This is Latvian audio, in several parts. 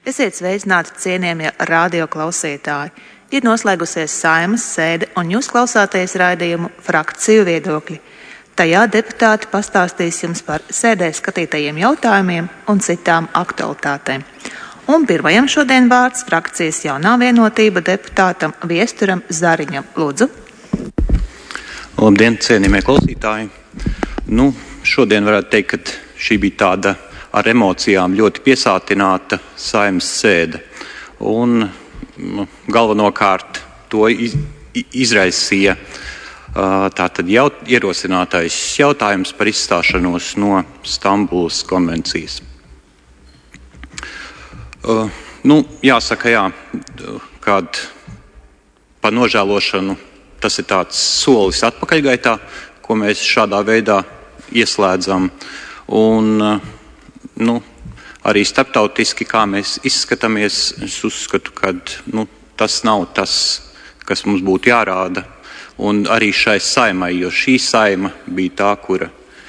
Esiet sveicināti, cienījamie radio klausītāji! Ir noslēgusies Saeimas sēde, un jūs klausāties raidījumu Frakciju viedokļi. Tajā deputāti pastāstīs jums par sēdē skatītajiem jautājumiem un citām aktualitātēm. Un pirmajam šodien vārds frakcijas Jaunā vienotība deputātam Viesturam Zariņam. Lūdzu. Labdien, cienījamie klausītāji! Šodien varētu teikt, ka šī bija tāda ar emocijām ļoti piesātināta Saeimas sēde. Un galvenokārt to izraisīja tātad ierosinātais jautājums par izstāšanos no Stambulas konvencijas. Jāsaka, kad par nožēlošanu tas ir tāds solis atpakaļgaitā, ko mēs šādā veidā ieslēdzam. Un arī starptautiski, kā mēs izskatāmies, es uzskatu, ka tas nav tas, kas mums būtu jārāda. Un arī šai saimai, jo šī saima bija tā, kura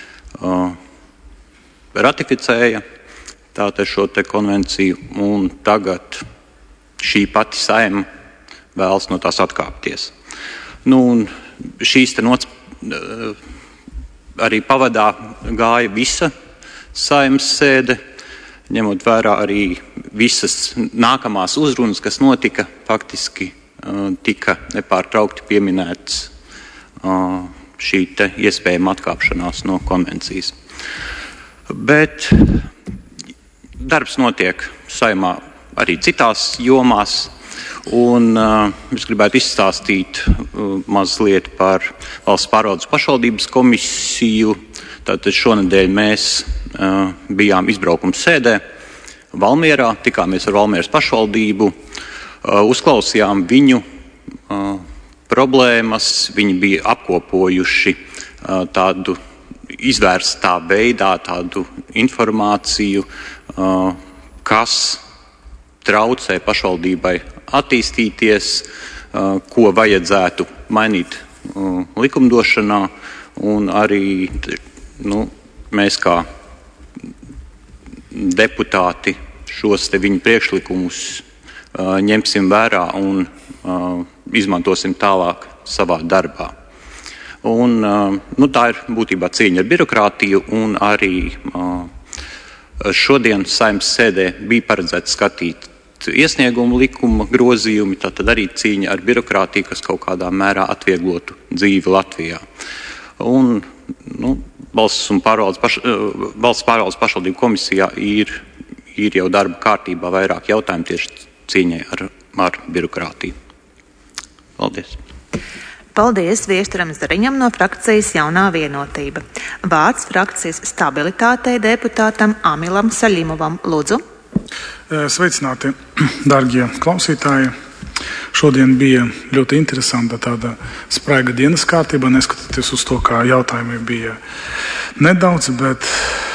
ratificēja tātad šo te konvenciju, un tagad šī pati saima vēlas no tās atkāpties. Un šīs te nots arī pavadā gāja visa Saeimas sēde, ņemot vērā arī visas nākamās uzrunas, kas notika, faktiski tika nepārtraukti pieminēts šī te iespējama atkāpšanās no konvencijas. Bet darbs notiek Saeimā arī citās jomās, un es gribētu izstāstīt mazliet par Valsts pārvaldes pašvaldības komisiju. Tātad šonedēļ mēs bijām izbraukuma sēdē Valmierā, tikāmies ar Valmieras pašvaldību, uzklausījām viņu problēmas, viņi bija apkopojuši tādu izvērstā veidā tādu informāciju, kas traucē pašvaldībai attīstīties, ko vajadzētu mainīt likumdošanā, un arī mēs kā deputāti šos te viņu priekšlikumus ņemsim vērā un izmantosim tālāk savā darbā. Un, tā ir būtībā cīņa ar birokrātiju, un arī šodien Saeimas sēdē bija paredzēts skatīt iesniegumu likuma grozījumi, tātad arī cīņa ar birokrātiju, kas kaut kādā mērā atvieglotu dzīvi Latvijā. Un, Valsts pārvaldes pašvaldību komisijā ir jau darba kārtībā vairāk jautājumu tieši cīņai ar birokrātiju. Paldies! Paldies Viesturam Zariņam no frakcijas Jaunā vienotība. Vārds frakcijas stabilitātei deputātam Amilam Saļimovam. Lūdzu. Sveicināti, dārgie klausītāji! Šodien bija ļoti interesanta tāda spraiga dienas kārtība, neskatoties uz to, kā jautājumi bija nedaudz, bet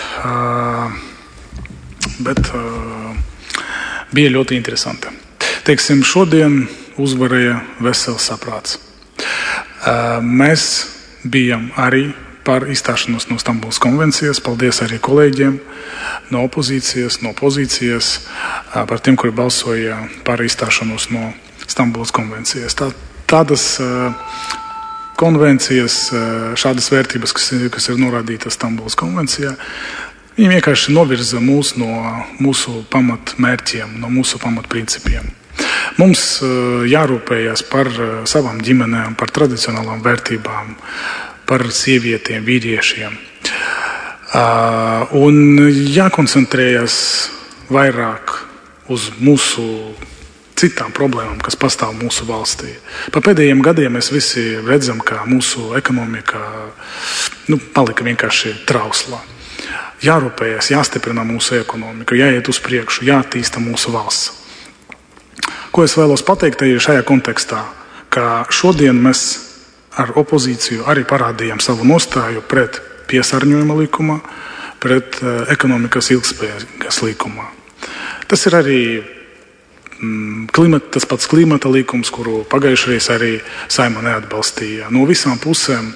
bija ļoti interesanti. Teiksim, šodien uzvarēja vesels saprāts. Mēs bijām arī par izstāšanos no Stambulas konvencijas. Paldies arī kolēģiem no opozīcijas, no pozīcijas, par tiem, kuri balsoja par izstāšanos no Stambulas konvencijas. Tādas konvencijas, šādas vērtības, kas ir norādītas Stambulas konvencijā, viņi vienkārši novirza mūs no mūsu pamatmērķiem, no mūsu pamatprincipiem. Mums jārūpējas par savām ģimenēm, par tradicionālām vērtībām, par sievietiem, vīriešiem. Un jākoncentrējas vairāk uz mūsu citām problēmām, kas pastāv mūsu valstī. Pa pēdējiem gadiem mēs visi redzam, ka mūsu ekonomika palika vienkārši trauslā. Jārūpējas, jāstiprina mūsu ekonomika, jāiet uz priekšu, jātīsta mūsu valsts. Ko es vēlos pateikt arī šajā kontekstā, ka šodien mēs ar opozīciju arī parādījām savu nostāju pret piesārņojuma likumā, pret ekonomikas ilgspējīgas likumā. Tas ir arī tas pats klimata likums, kuru pagājušreiz arī Saeima neatbalstīja. No visām pusēm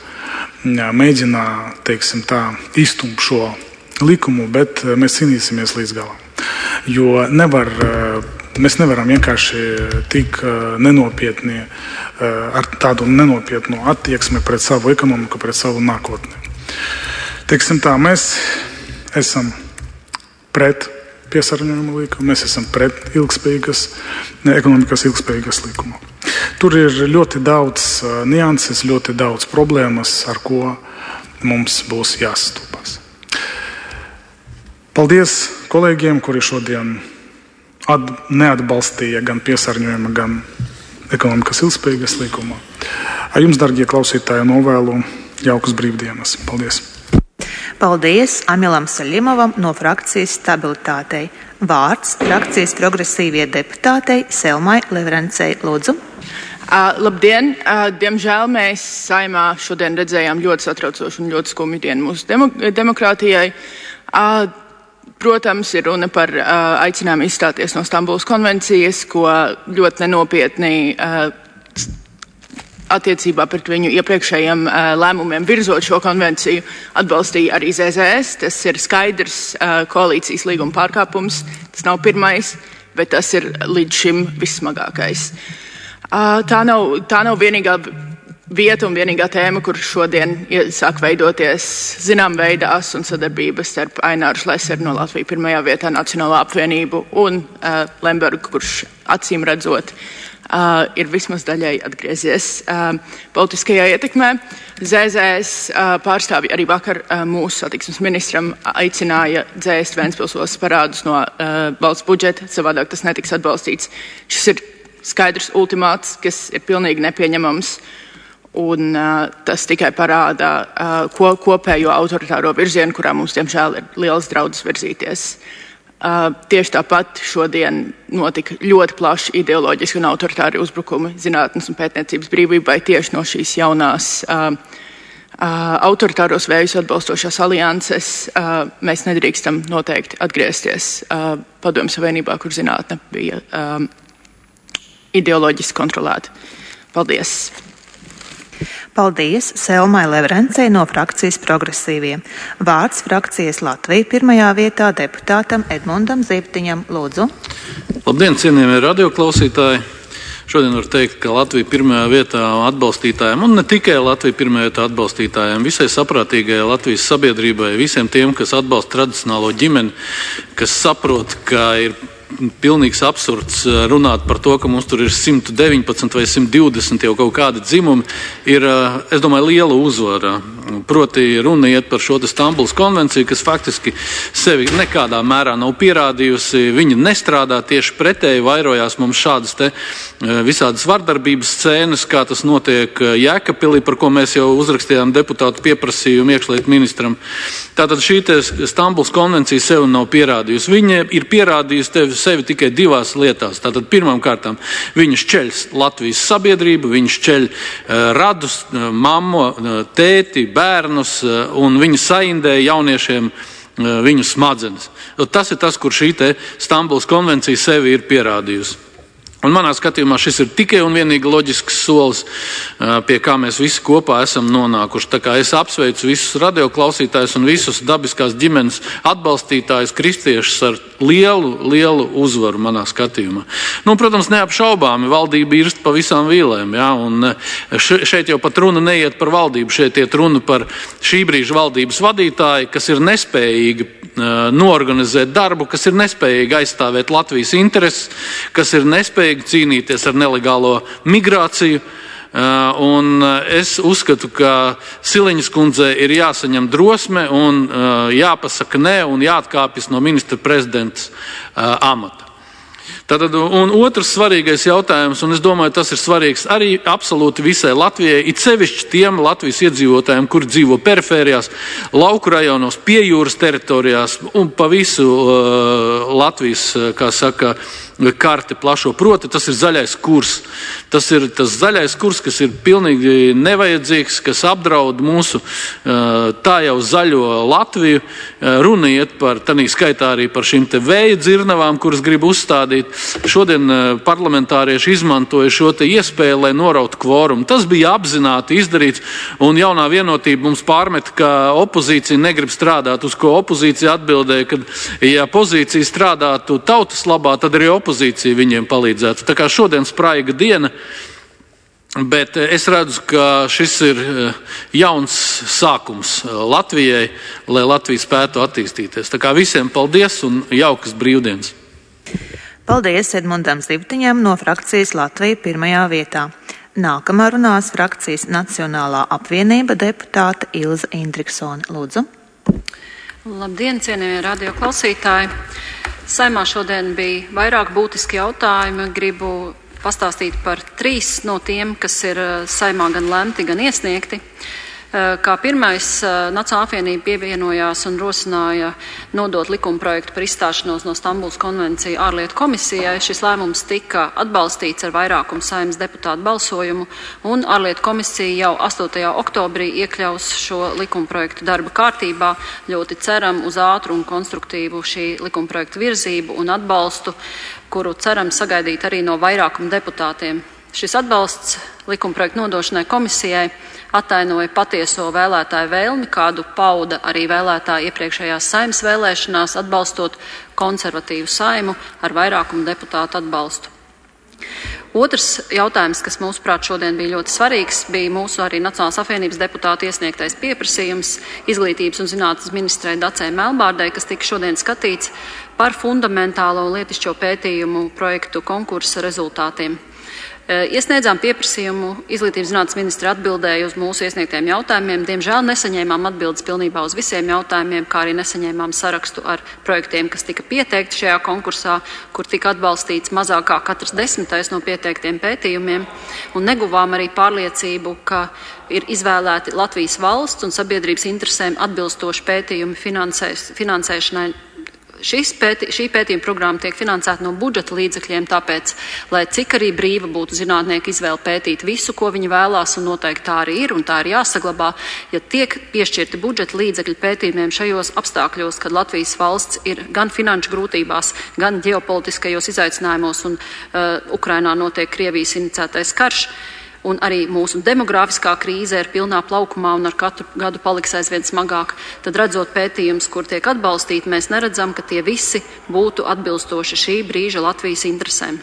mēģina, izstumt šo likumu, bet mēs cīnīsimies līdz galam. Jo mēs nevaram vienkārši tik nenopietni, ar tādu nenopietnu attieksmi pret savu ekonomiku, pret savu nākotni. Teiksim tā, mēs esam pret piesārņojumu likumu, mēs esam pret ekonomikas ilgspējīgas likumu. Tur ir ļoti daudz nianses, ļoti daudz problēmas, ar ko mums būs jāsastopas. Paldies kolēģiem, kuri šodien neatbalstīja gan piesārņojuma, gan ekonomikas ilgspējīgas likumu. Jums, darbie klausītāji, novēlu jaukas brīvdienas. Paldies! Paldies Amilam Saļimovam no frakcijas Stabilitātei. Vārds frakcijas progresīvie deputātei Selmai Levrencei. Lūdzu. Labdien! Diemžēl mēs Saeimā šodien redzējām ļoti satraucošu un ļoti skumju dienu mūsu demokrātijai. Protams, ir runa par aicinājumu izstāties no Stambulas konvencijas, ko ļoti nenopietni attiecībā pret viņu iepriekšējiem lēmumiem virzot šo konvenciju atbalstīja arī ZZS. Tas ir skaidrs koalīcijas līguma pārkāpums. Tas nav pirmais, bet tas ir līdz šim vissmagākais. Tā nav vienīgā vieta un vienīgā tēma, kur šodien sāk veidoties zinām veidās un sadarbības starp Aināru Šleseru no Latviju pirmajā vietā Nacionālo apvienību un Lembergu, kurš acīm redzot ir vismaz daļai atgriezies politiskajā ietekmē. ZZS pārstāvji arī vakar mūsu satiksmes ministram aicināja dzēst Ventspils ostas parādus no valsts budžeta, savādāk tas netiks atbalstīts. Šis ir skaidrs ultimāts, kas ir pilnīgi nepieņemams. Un tas tikai parāda kopējo autoritāro virzienu, kurā mums, diemžēl, ir liels draudz virzīties. Tieši tāpat šodien notika ļoti plaši ideoloģiski un autoritāri uzbrukumi zinātnes un pētniecības brīvībai tieši no šīs jaunās autoritāros vējus atbalstošās alianses. Mēs nedrīkstam noteikti atgriezties Padomju Savienībā, kur zinātne bija ideoloģiski kontrolēta. Paldies! Paldies Selmai Levrencei no frakcijas progresīviem. Vārds frakcijas Latvija pirmajā vietā deputātam Edmundam Zibtiņam. Lūdzu. Labdien, cienījamie radioklausītāji! Šodien var teikt, ka Latvija pirmajā vietā atbalstītājiem, un ne tikai Latvija pirmajā vietā atbalstītājiem, visai saprātīgajai Latvijas sabiedrībai, visiem tiem, kas atbalsta tradicionālo ģimeni, kas saprot, ka ir pilnīgs absurds runāt par to, ka mums tur ir 119 vai 120 jau kaut kādi dzimumi, ir, es domāju, liela uzvara. Proti runa iet par šo Stambulas konvenciju, kas faktiski sevi nekādā mērā nav pierādījusi. Viņa nestrādā, tieši pretēji vairojās mums šādas te visādas vardarbības scēnas, kā tas notiek Jēkabpilī, par ko mēs jau uzrakstījām deputātu pieprasījumu iekšlietu ministram. Tātad šī Stambulas konvencija sevi nav pierādījusi. Viņa ir pierādījusi sevi tikai divās lietās. Tātad pirmām kārtām viņa šķeļ Latvijas sabiedrību, viņa šķeļ radus, mammu, tēti, bērnus, un viņa saindē jauniešiem viņu smadzenes. Tas ir tas, kur šī Stambulas konvencija sevi ir pierādījusi. Un manā skatījumā šis ir tikai un vienīgi loģisks solis, pie kā mēs visi kopā esam nonākuši. Tā kā es apsveicu visus radioklausītājus un visus dabiskās ģimenes atbalstītājus, kristiešus ar lielu uzvaru manā skatījumā. Protams, neapšaubāmi valdība irst pa visām vīlēm, ja? Un šeit jau pat runa neiet par valdību, šeit iet runa par šī brīža valdības vadītāju, kas ir nespējīgi noorganizēt darbu, kas ir nespējīgi aizstāvēt Latvijas intereses, kas ir nespējīgi cīnīties ar nelegālo migrāciju. Un es uzskatu, ka Siliņas kundzei ir jāsaņem drosme un jāpasaka nē un jāatkāpjas no ministra prezidents amata. Tātad, un otrs svarīgais jautājums, un es domāju, tas ir svarīgs arī absolūti visai Latvijai, it sevišķi tiem Latvijas iedzīvotājiem, kuri dzīvo perifērijās, lauku rajonos, pie jūras teritorijās un pa visu Latvijas, kā saka, karti plašo. Proti, tas ir zaļais kurs. Tas ir tas zaļais kurs, kas ir pilnīgi nevajadzīgs, kas apdraud mūsu tā jau zaļo Latviju. Runa iet par, tanī skaitā arī par šīm te vēja dzirnavām, kuras grib uzstādīt uzstādīt. Šodien parlamentārieši izmantoja šo te iespēju, lai norautu kvorumu. Tas bija apzināti izdarīts, un jaunā vienotība mums pārmet, ka opozīcija negrib strādāt, uz ko opozīcija atbildēja, ka ja pozīcija strādātu tautas labā, tad arī opozīcija viņiem palīdzētu. Tā kā šodien spraiga diena. Bet es redzu, ka šis ir jauns sākums Latvijai, lai Latvija spētu attīstīties. Tā kā visiem paldies un jaukas brīvdienas. Paldies Edmundam Zivtiņam no frakcijas Latvija pirmajā vietā. Nākamā runās frakcijas Nacionālā apvienība deputāte Ilze Indriksone. Lūdzu. Labdien, cienījamie radioklausītāji. Saimā šodien bija vairāk būtiski jautājumi. Gribu pastāstīt par 3 no tiem, kas ir Saimā gan lemti, gan iesniegti. Kā pirmais, Nacionālā apvienība pievienojās un rosināja nodot likumprojektu par izstāšanos no Stambulas konvenciju ārlietu komisijai. Šis lēmums tika atbalstīts ar vairākumu Saeimas deputātu balsojumu, un ārlietu komisija jau 8. oktobrī iekļaus šo likumprojektu darba kārtībā. Ļoti ceram uz ātru un konstruktīvu šī likumprojektu virzību un atbalstu, kuru ceram sagaidīt arī no vairākuma deputātiem. Šis atbalsts likumprojektu nodošanai komisijai attainoja patieso vēlētāju vēlmi, kādu pauda arī vēlētāji iepriekšējās Saeimas vēlēšanās, atbalstot konservatīvu Saimu ar vairākumu deputātu atbalstu. Otrs jautājums, kas mūsuprāt šodien bija ļoti svarīgs, bija mūsu arī Nacionālās apvienības deputātu iesniegtais pieprasījums Izglītības un zinātnes ministrei Dacei Melbārdei, kas tika šodien skatīts par fundamentālo un lietišķo pētījumu projektu konkursa rezultātiem. Iesniedzām pieprasījumu, Izglītības zinātnes ministre atbildēja uz mūsu iesniegtiem jautājumiem. Diemžēl nesaņēmām atbildes pilnībā uz visiem jautājumiem, kā arī nesaņēmām sarakstu ar projektiem, kas tika pieteikti šajā konkursā, kur tika atbalstīts mazākā katrs 10. no pieteiktiem pētījumiem, un neguvām arī pārliecību, ka ir izvēlēti Latvijas valsts un sabiedrības interesēm atbilstoši pētījumi finansēšanai. Šī pētījuma programma tiek finansēta no budžeta līdzekļiem, tāpēc, lai cik arī brīva būtu zinātnieku izvēle pētīt visu, ko viņi vēlās, un noteikti tā arī ir, un tā ir jāsaglabā, ja tiek piešķirti budžeta līdzekļi pētījumiem šajos apstākļos, kad Latvijas valsts ir gan finanšu grūtībās, gan ģeopolitiskajos izaicinājumos, un Ukrainā notiek Krievijas inicētais karš, un arī mūsu demogrāfiskā krīze ir pilnā plaukumā un ar katru gadu paliks aizvien smagāk, tad redzot pētījumus, kur tiek atbalstīti, mēs neredzam, ka tie visi būtu atbilstoši šī brīža Latvijas interesēm.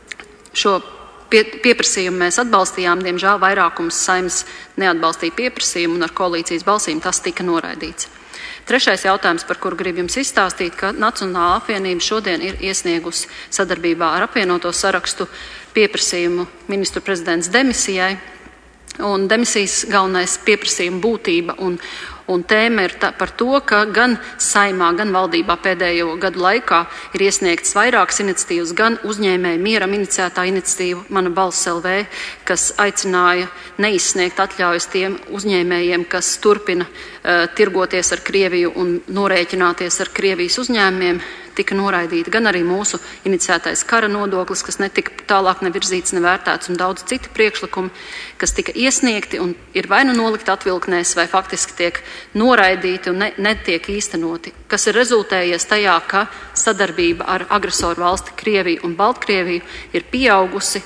Šo pieprasījumu mēs atbalstījām, diemžēl vairākums Saeimas neatbalstīja pieprasījumu un ar koalīcijas balsīm tas tika noraidīts. Trešais jautājums, par kuru gribu jums izstāstīt, ka Nacionālā apvienība šodien ir iesniegusi sadarbībā ar apvienoto sarakstu pieprasījumu ministru prezidents demisijai, un demisijas galvenais pieprasījuma būtība un tēma ir par to, ka gan Saimā, gan valdībā pēdējo gadu laikā ir iesniegts vairākas iniciatīvas, gan uzņēmēju Mieram iniciētā iniciatīva Mana balss LV, kas aicināja neizsniegt atļaujas tiem uzņēmējiem, kas turpina tirgoties ar Krieviju un norēķināties ar Krievijas uzņēmumiem, tika noraidīta, gan arī mūsu iniciētais kara nodoklis, kas netika tālāk nevirzīts, nevērtēts, un daudz citi priekšlikumi, kas tika iesniegti un ir vai nu nolikt atvilknēs, vai faktiski tiek noraidīti un netiek īstenoti, kas ir rezultējies tajā, ka sadarbība ar agresoru valsti Krieviju un Baltkrieviju ir pieaugusi.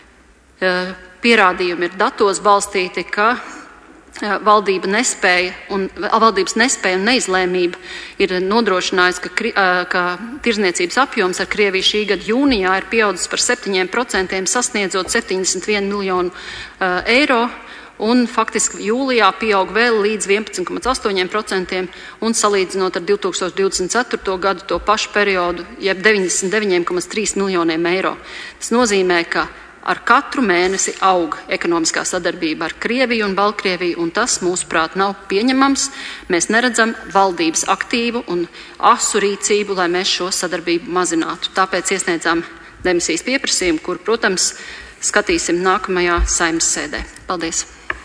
Pierādījumi ir datos balstīti, ka valdības nespēja un neizlēmība ir nodrošinājusi, ka tirzniecības apjoms ar Krieviju šī gada jūnijā ir pieaudzis par 7%, sasniedzot 71 miljonu eiro, un faktiski jūlijā pieaug vēl līdz 11,8%, un salīdzinot ar 2024. gadu to pašu periodu, jeb 99,3 miljoniem eiro. Tas nozīmē, ka ar katru mēnesi aug ekonomiskā sadarbība ar Krieviju un Baltkrieviju, un tas, mūsuprāt, nav pieņemams. Mēs neredzam valdības aktīvu un asu rīcību, lai mēs šo sadarbību mazinātu. Tāpēc iesniedzām demisijas pieprasījumu, kur, protams, skatīsim nākamajā Saeimas sēdē. Paldies!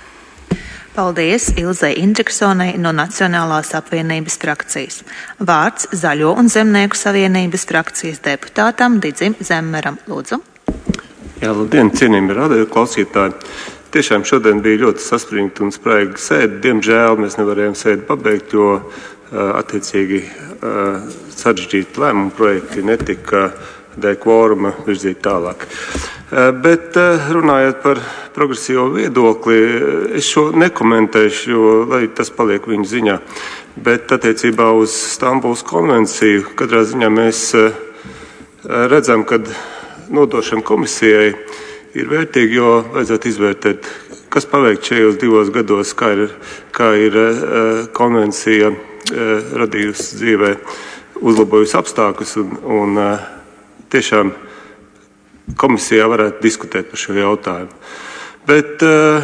Paldies Ilzei Indriksonei no Nacionālās apvienības frakcijas. Vārds Zaļo un Zemnieku savienības frakcijas deputātam Didzim Zemmeram. Lūdzu. Jā, labdien, cienījami radio klausītāji. Tiešām šodien bija ļoti saspringta un spraiga sēde. Diemžēl mēs nevarējām sēdi pabeigt, jo attiecīgi sarežģīti lēmumu projekti netika dēļ kvoruma virzīt tālāk. Bet runājot par progresīvo viedokli, es šo nekomentēšu, jo, lai tas paliek viņa ziņā. Bet attiecībā uz Stambulas konvenciju, katrā ziņā mēs redzam, ka nodošana komisijai ir vērtīgi, jo vajadzētu izvērtēt, kas paveikt šajos 2 gados, kā ir konvencija radījusi dzīvē, uzlabojusi apstākļus un tiešām komisijā varētu diskutēt par šo jautājumu. Bet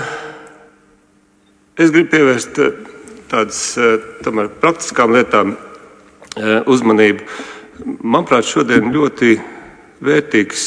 es gribu pievērst tādas tomēr praktiskām lietām uzmanību. Manuprāt, šodien ļoti vērtīgs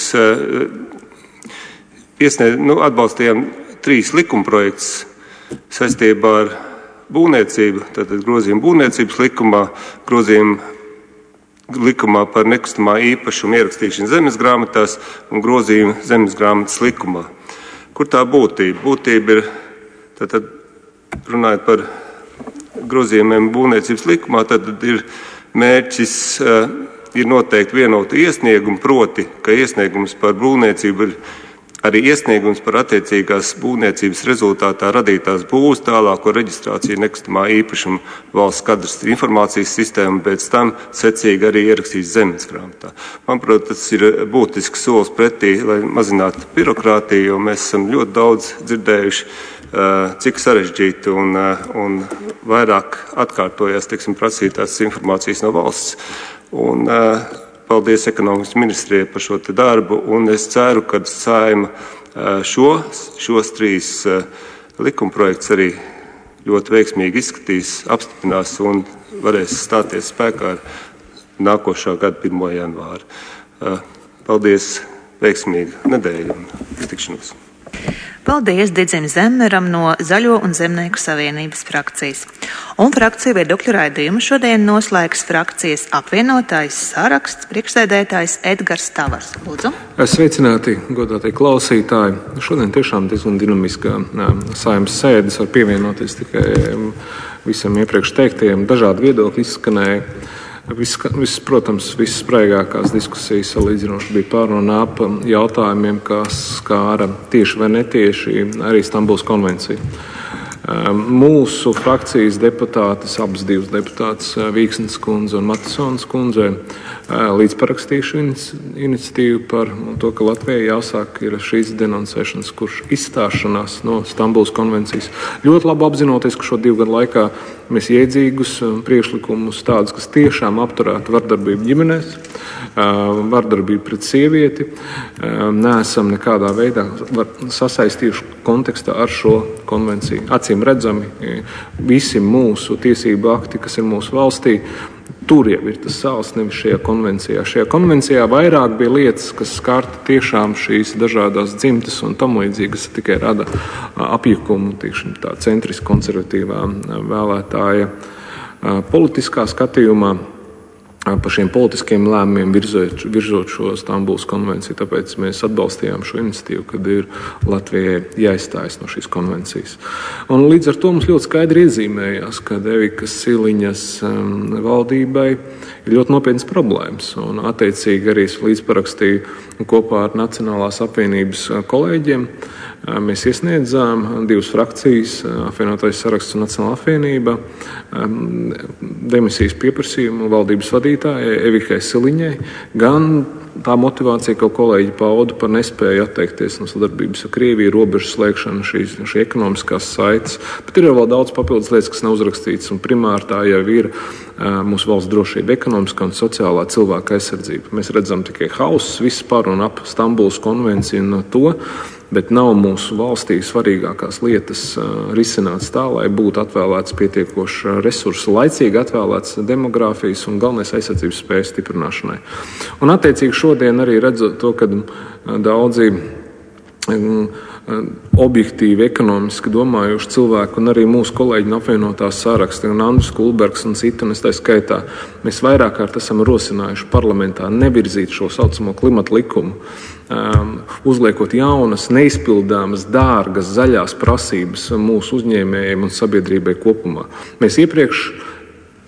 atbalstījām 3 likumprojektus saistībā ar būvniecību, tātad grozījumu būvniecības likumā, grozījumu likumā par nekustamā īpašuma ierakstīšanu zemes grāmatās un grozījumu zemes grāmatas likumā. Kur tā būtība? Būtība ir, tātad runājot par grozījumiem būvniecības likumā, tad ir mērķis ir noteikti vienotu iesniegumu, proti, ka iesniegums par būvniecību ir arī iesniegums par attiecīgās būvniecības rezultātā radītās būvs, tālāko reģistrāciju nekustamā īpašuma valsts kadastra informācijas sistēma, pēc tam secīgi arī ierakstīt zemes grāmatā. Manuprāt, tas ir būtisks solis pretī, lai mazinātu birokrātiju, jo mēs esam ļoti daudz dzirdējuši, cik sarežģīti un vairāk atkārtojās, prasītās informācijas no valsts. Un paldies ekonomikas ministrijai par šo te darbu, un es ceru, ka Saeima šos 3 likumprojektus arī ļoti veiksmīgi izskatīs, apstiprinās un varēs stāties spēkā ar nākošā gada 1. janvāru. Paldies, veiksmīgu nedēļu un tikšanos. Paldies Didzim Zemmeram no Zaļo un Zemnieku savienības frakcijas. Un frakciju viedokļu raidījumu šodien noslēgs frakcijas apvienotājs saraksts priekšsēdētājs Edgars Tavars. Lūdzu. Sveicināti, godātie klausītāji. Šodien tiešām diezgan dinamiskā Saeimas sēdes, var pievienoties tikai visam iepriekš teiktajiem. Dažādi viedokļi izskanēja. Protams, visspraigākās diskusijas salīdzinoši bija par un ap jautājumiem, kas skāra tieši vai netieši arī Stambulas konvenciju. Mūsu frakcijas deputātes, abas 2 deputātes, Vīksnes kundze un Matisons kundze, līdzparakstījuši iniciatīvu par to, ka Latvijai jāsāk ir šīs denoncēšanas, kurš izstāšanās no Stambulas konvencijas. Ļoti labi apzinoties, ka šo 2 gadu laikā mēs iedzīgus priekšlikumus tādus, kas tiešām apturētu vardarbību ģimenēs, vardarbību pret sievieti, neesam nekādā veidā sasaistījuši kontekstā ar šo konvenciju. Acīm redzami, visi mūsu tiesību akti, kas ir mūsu valstī, tur jau ir tas sāls, nevis šajā konvencijā. Šajā konvencijā vairāk bija lietas, kas skarta tiešām šīs dažādās dzimtes un tam līdzīgi, kas tikai rada apjukumu, tiešām tā centriski konservatīvā vēlētāja politiskā skatījumā. Par šiem politiskiem lēmumiem virzot šo Stambulas konvenciju. Tāpēc mēs atbalstījām šo iniciatīvu, kad ir Latvijai jāizstājas no šīs konvencijas. Un līdz ar to mums ļoti skaidri iezīmējās, ka Evikas Siliņas valdībai ir ļoti nopietnas problēmas. Un attiecīgi arī es līdzparakstīju kopā ar Nacionālās apvienības kolēģiem. Mēs iesniedzām 2 frakcijas, apvienotais saraksts un Nacionālā apvienība, demisijas pieprasījumu valdības vadītājai Evikai Siliņai, gan tā motivācija, ko kolēģi pauda par nespēju atteikties no sadarbības ar Krieviju, robežu slēgšanu, šī ekonomiskās saites, bet ir vēl daudz papildus lietas, kas nav uzrakstītas, un primāri tā jau ir mūsu valsts drošība, ekonomiskā un sociālā cilvēka aizsardzība. Mēs redzam tikai hausus, viss par un ap Stambulas konvenciju un to, bet nav mūsu valstī svarīgākās lietas risināts tā, lai būtu atvēlēts pietiekoši resursi, laicīgi atvēlēts demogrāfijas un galvenais aizsardzības spējas stiprināšanai. Un attiecīgi šodien arī redzot to, ka daudzi objektīvi, ekonomiski domājuši cilvēki un arī mūsu kolēģi no apvienotās saraksta, gan Andris Kulbergs un citi, un es tā skaitā, mēs vairāk kārt esam rosinājuši parlamentā nevirzīt šo saucamo klimata likumu, uzliekot jaunas, neizpildāmas, dārgas, zaļās prasības mūsu uzņēmējiem un sabiedrībai kopumā. Mēs iepriekš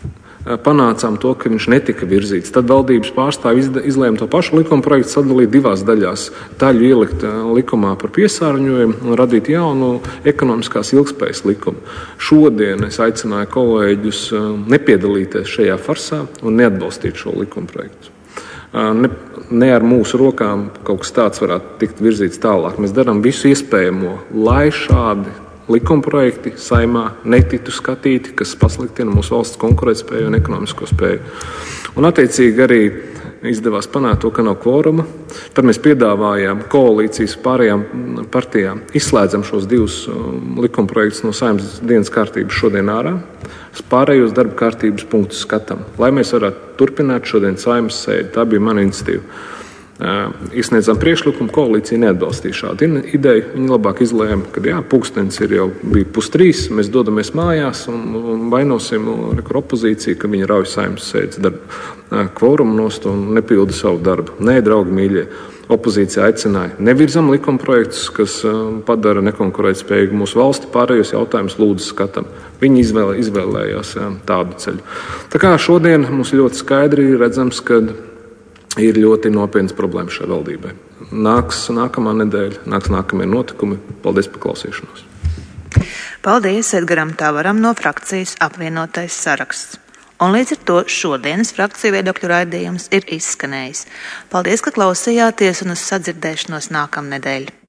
panācām to, ka viņš netika virzīts. Tad valdības pārstāvi izlēma to pašu likuma projektu sadalīt divās daļās. Daļu ielikt likumā par piesārņojumu un radīt jaunu ekonomiskās ilgspējas likumu. Šodien es aicināju kolēģus nepiedalīties šajā farsā un neatbalstīt šo likuma projektu. Ne ar mūsu rokām kaut kas tāds varētu tikt virzīts tālāk. Mēs darām visu iespējamo, lai šādi likuma projekti Saeimā netiktu skatīti, kas pasliktina mūsu valsts konkurētspēju un ekonomisko spēju. Un attiecīgi arī izdevās panākt to, ka nav kvoruma. Tad mēs piedāvājām koalīcijas pārējām partijām izslēdzam šos divus likuma projektus no Saeimas dienas kārtības šodien ārā. Pārējos darba kārtības punktus skatām, lai mēs varētu turpināt šodien Saeimas sēdi. Tā bija mana iniciatīva. Izsniedzām priekšlikumu, koalīcija neatbalstīja šādu ideju. Viņi labāk izlēma, ka pulkstenis jau bija 2:30, mēs dodamies mājās un vainosim opozīciju, ka viņi rauj Saeimas sēdes darbu kvorumu nost un nepilda savu darbu. Nē, draugi mīļie, opozīcija aicināja nevirzam likuma projektus, kas padara nekonkurētspējīgu mūsu valsti, pārējos jautājumus lūdzu skatam. Viņi izvēlējās tādu ceļu. Tā kā šodien mums ļoti skaidri redzams, ka ir ļoti nopietnas problēmas šai valdībai. Nāks nākamā nedēļa, nāks nākamie notikumi. Paldies par klausīšanos. Paldies Edgaram Tavaram no frakcijas Apvienotais saraksts. Un līdz ar to šodienas frakciju viedokļu raidījums ir izskanējis. Paldies, ka klausījāties un uz sadzirdēšanos nākamnedēļ.